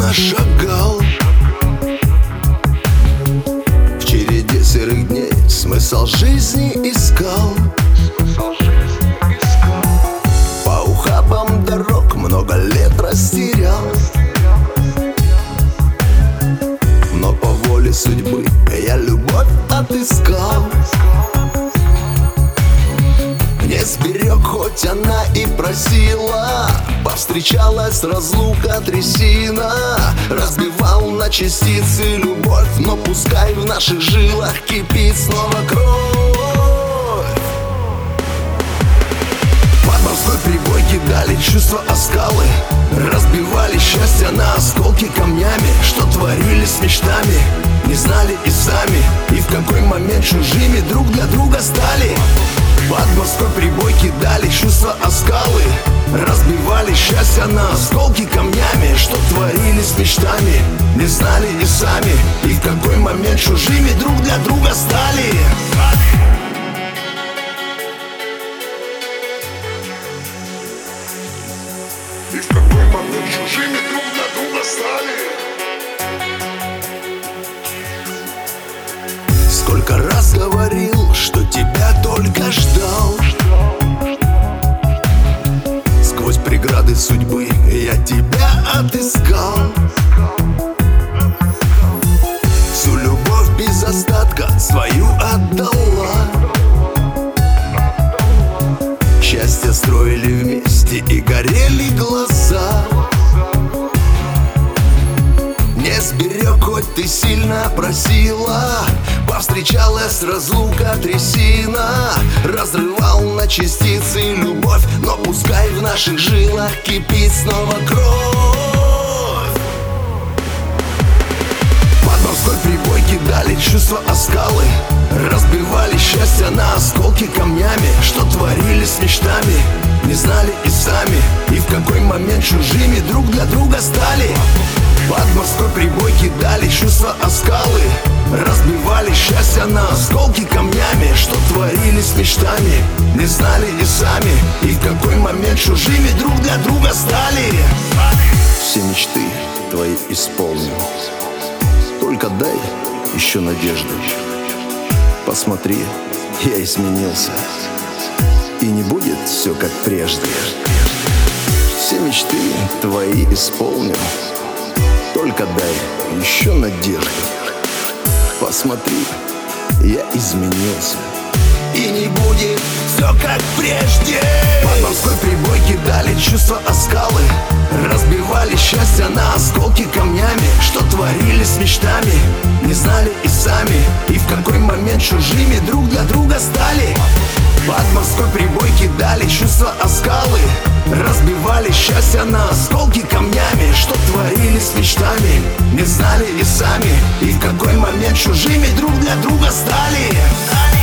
мимо шагал. В череде серых дней смысл жизни искал. По ухабам дорог много лет растерял. Но по воле судьбы я любовь отыскал. Не сберег, хоть она и просила. Повстречалась разлука, трясина. Разбивал на частицы любовь, но пускай в наших жилах кипит снова кровь. Под морской прибой кидали чувства о скалы. Разбивали счастье на осколки камнями. Что творили с мечтами, не знали и сами. И в какой момент чужими друг для друга стали. Под морской прибой кидали чувства о скалы. Разбивали счастье на осколки камнями. Что творили с мечтами, не знали и сами. И в какой момент чужими друг для друга стали. И в какой момент чужими друг для друга стали. Сколько раз говорил, что тебя только ждал. Сквозь преграды судьбы я тебя отыскал. Всю любовь без остатка свою отдала. Счастье строили вместе и горели глаза. Не сберег, хоть ты сильно просила. Повстречалась разлука, трясина. Разрывал на частицы любовь, но пускай в наших жилах кипит снова кровь. Под морской прибой кидали чувства о скалы. Разбивали счастье на осколки камнями. Что творили с мечтами, не знали и сами. И в какой момент чужими друг для друга стали. Под морской прибой кидали чувства о скалы. Разбивали счастье на осколки камнями. Что творили с мечтами, не знали и сами. И в какой момент чужими друг для друга стали. Все мечты твои исполню. Только дай еще надежду. Посмотри, я изменился. И не будет все как прежде. Все мечты твои исполню. Только дай еще надежду. Посмотри, я изменился. И не будет все как прежде. Под морской прибой кидали чувства о скалы. Разбивали счастье на осколки камнями. Что творили с мечтами, не знали и сами. И в какой момент чужими друг для друга стали. Под морской прибой кидали чувства о скалы. Разбивали счастье на осколки камнями. Что творили с мечтами, не знали и сами. И в какой момент чужими друг для друга стали.